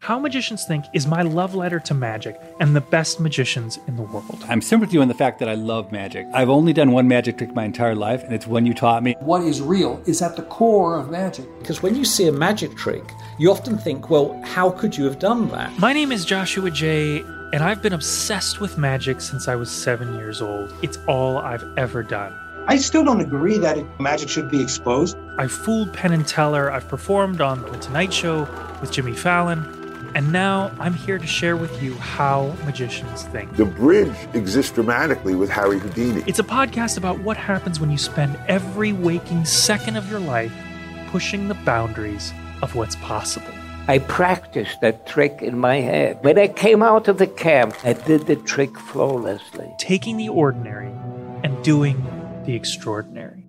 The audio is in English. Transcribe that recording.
How Magicians Think is my love letter to magic and the best magicians in the world. I'm similar to you in the fact that I love magic. I've only done one magic trick my entire life, and it's one you taught me. What is real is at the core of magic. Because when you see a magic trick, you often think, well, how could you have done that? My name is Joshua J., and I've been obsessed with magic since I was 7 years old. It's all I've ever done. I still don't agree that magic should be exposed. I've fooled Penn and Teller, I've performed on The Tonight Show with Jimmy Fallon, and now I'm here to share with you how magicians think. The Bridge exists dramatically with Harry Houdini. It's a podcast about what happens when you spend every waking second of your life pushing the boundaries of what's possible. I practiced that trick in my head. When I came out of the camp, I did the trick flawlessly. Taking the ordinary and doing the extraordinary.